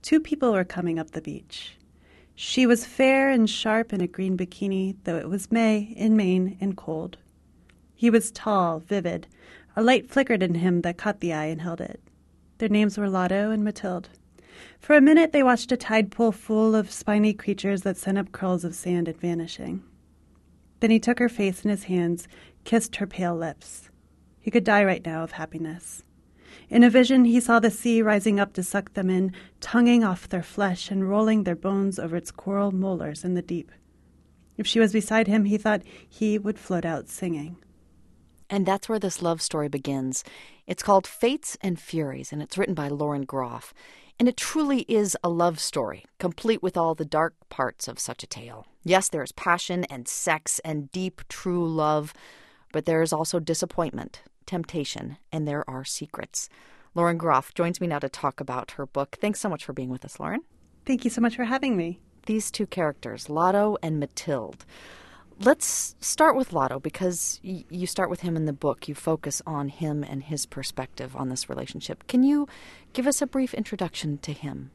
two people were coming up the beach. She was fair and sharp in a green bikini, though it was May in Maine and cold. He was tall, vivid. A light flickered in him that caught the eye and held it. Their names were Lotto and Mathilde. For a minute they watched a tide pool full of spiny creatures that sent up curls of sand and vanishing. Then he took her face in his hands, kissed her pale lips. He could die right now of happiness. In a vision he saw the sea rising up to suck them in, tonguing off their flesh and rolling their bones over its coral molars in the deep. If she was beside him, he thought he would float out singing. And that's where this love story begins. It's called Fates and Furies, and it's written by Lauren Groff. And it truly is a love story, complete with all the dark parts of such a tale. Yes, there is passion and sex and deep, true love, but there is also disappointment, temptation, and there are secrets. Lauren Groff joins me now to talk about her book. Thanks so much for being with us, Lauren. Thank you so much for having me. These two characters, Lotto and Mathilde. Let's start with Lotto, because you start with him in the book. You focus on him and his perspective on this relationship. Can you give us a brief introduction to him?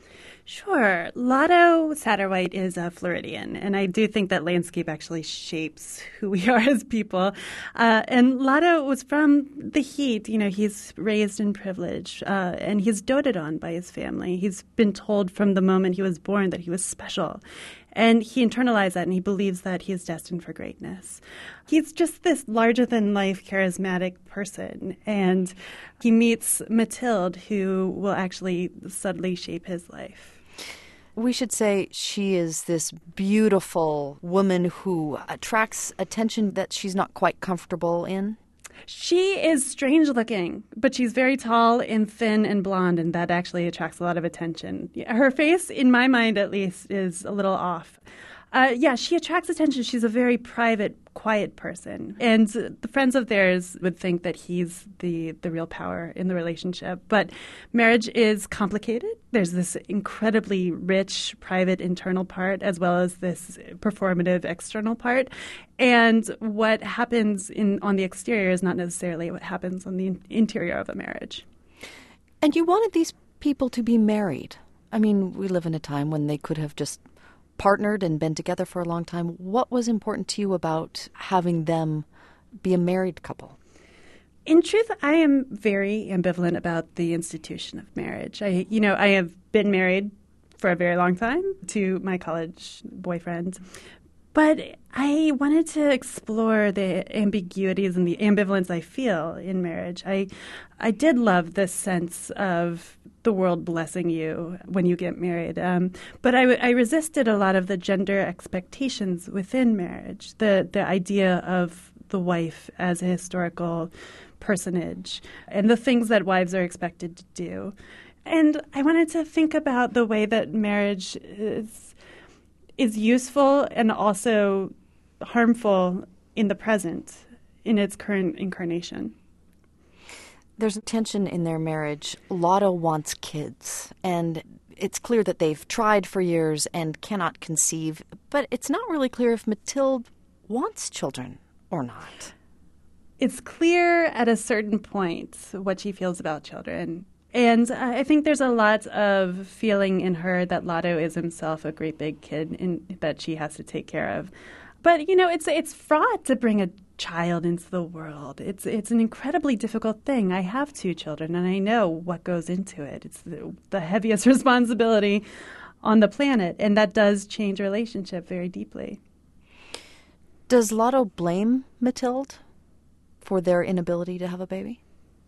Sure. Lotto Satterwhite is a Floridian, and I do think that landscape actually shapes who we are as people. And Lotto was from the heat. You know, he's raised in privilege, and he's doted on by his family. He's been told from the moment he was born that he was special. And he internalized that, and he believes that he is destined for greatness. He's just this larger-than-life, charismatic person. And he meets Mathilde, who will actually subtly shape his life. We should say she is this beautiful woman who attracts attention that she's not quite comfortable in. She is strange looking, but she's very tall and thin and blonde, and that actually attracts a lot of attention. Her face, in my mind at least, is a little off. She attracts attention. She's a very private, quiet person. And the friends of theirs would think that he's the real power in the relationship. But marriage is complicated. There's this incredibly rich, private, internal part, as well as this performative, external part. And what happens on the exterior is not necessarily what happens on the interior of a marriage. And you wanted these people to be married. I mean, we live in a time when they could have just partnered and been together for a long time. What was important to you about having them be a married couple? In truth, I am very ambivalent about the institution of marriage. I have been married for a very long time to my college boyfriend. But I wanted to explore the ambiguities and the ambivalence I feel in marriage. I did love this sense of the world blessing you when you get married. But I resisted a lot of the gender expectations within marriage, the idea of the wife as a historical personage and the things that wives are expected to do. And I wanted to think about the way that marriage is useful and also harmful in the present, in its current incarnation. There's a tension in their marriage. Lotto wants kids, and it's clear that they've tried for years and cannot conceive, but it's not really clear if Mathilde wants children or not. It's clear at a certain point what she feels about children. And I think there's a lot of feeling in her that Lotto is himself a great big kid that she has to take care of. But, it's fraught to bring a child into the world. It's an incredibly difficult thing. I have two children, and I know what goes into it. It's the heaviest responsibility on the planet, and that does change a relationship very deeply. Does Lotto blame Mathilde for their inability to have a baby?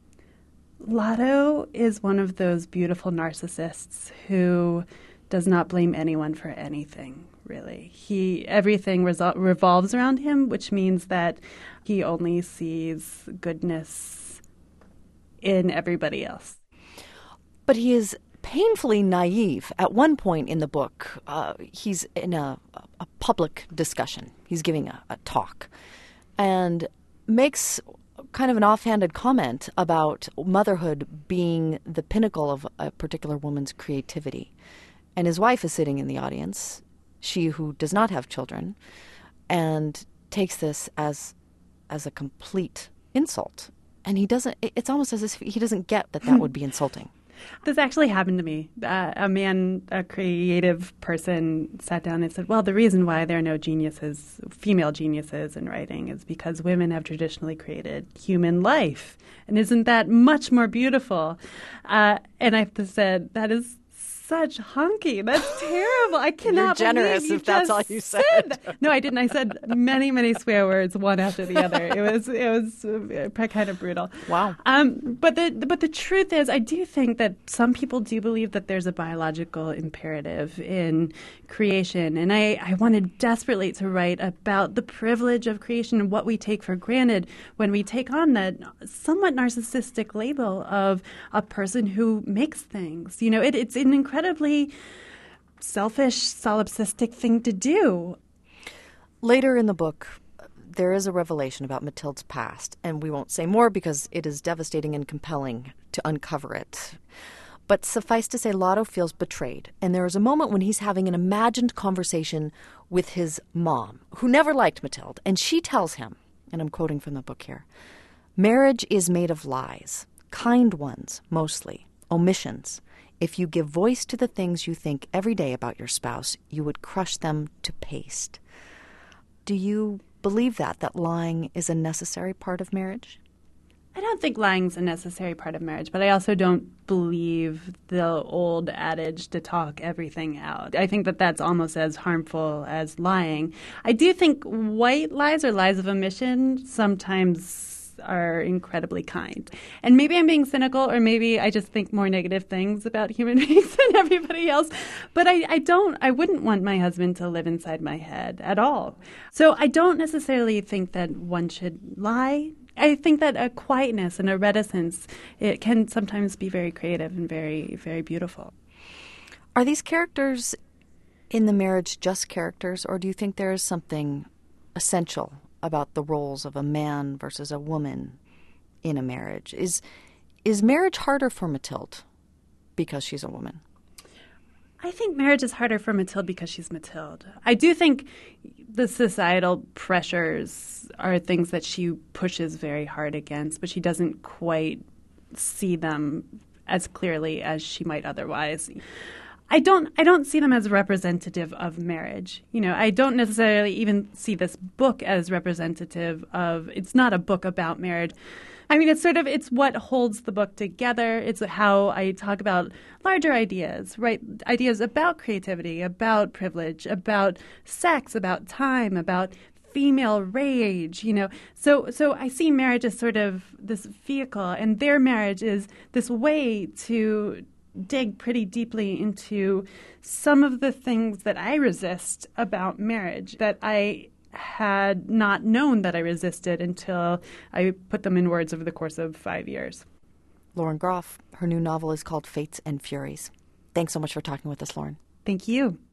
Lotto is one of those beautiful narcissists who does not blame anyone for anything, really. Everything revolves around him, which means that he only sees goodness in everybody else. But he is painfully naive. At one point in the book, he's in a public discussion. He's giving a talk and makes kind of an offhanded comment about motherhood being the pinnacle of a particular woman's creativity. And his wife is sitting in the audience, she who does not have children, and takes this as a complete insult. And it's almost as if he doesn't get that would be insulting. This actually happened to me. A creative person, sat down and said, well, the reason why there are no geniuses, female geniuses in writing is because women have traditionally created human life. And isn't that much more beautiful? And I said, that is such hunky. That's terrible. I cannot You're generous believe you if that's all you said. No, I didn't. I said many, many swear words, one after the other. It was kind of brutal. Wow. But the truth is, I do think that some people do believe that there's a biological imperative in creation, and I wanted desperately to write about the privilege of creation and what we take for granted when we take on that somewhat narcissistic label of a person who makes things. You know, it's an incredibly selfish, solipsistic thing to do. Later in the book, there is a revelation about Mathilde's past, and we won't say more because it is devastating and compelling to uncover it. But suffice to say, Lotto feels betrayed, and there is a moment when he's having an imagined conversation with his mom, who never liked Mathilde, and she tells him, and I'm quoting from the book here, "Marriage is made of lies, kind ones mostly, omissions. If you give voice to the things you think every day about your spouse, you would crush them to paste." Do you believe that lying is a necessary part of marriage? I don't think lying's a necessary part of marriage, but I also don't believe the old adage to talk everything out. I think that that's almost as harmful as lying. I do think white lies or lies of omission sometimes are incredibly kind. And maybe I'm being cynical, or maybe I just think more negative things about human beings than everybody else. But I wouldn't want my husband to live inside my head at all. So I don't necessarily think that one should lie. I think that a quietness and a reticence, it can sometimes be very creative and very, very beautiful. Are these characters in the marriage just characters, or do you think there is something essential about the roles of a man versus a woman in a marriage? Is marriage harder for Mathilde because she's a woman? I think marriage is harder for Mathilde because she's Mathilde. I do think the societal pressures are things that she pushes very hard against, but she doesn't quite see them as clearly as she might otherwise. I don't see them as representative of marriage. You know, I don't necessarily even see this book as representative of, it's not a book about marriage. I mean, it's what holds the book together. It's how I talk about larger ideas, right? Ideas about creativity, about privilege, about sex, about time, about female rage, you know. So I see marriage as sort of this vehicle, and their marriage is this way to dig pretty deeply into some of the things that I resist about marriage, that I had not known that I resisted until I put them in words over the course of 5 years. Lauren Groff, her new novel is called Fates and Furies. Thanks so much for talking with us, Lauren. Thank you.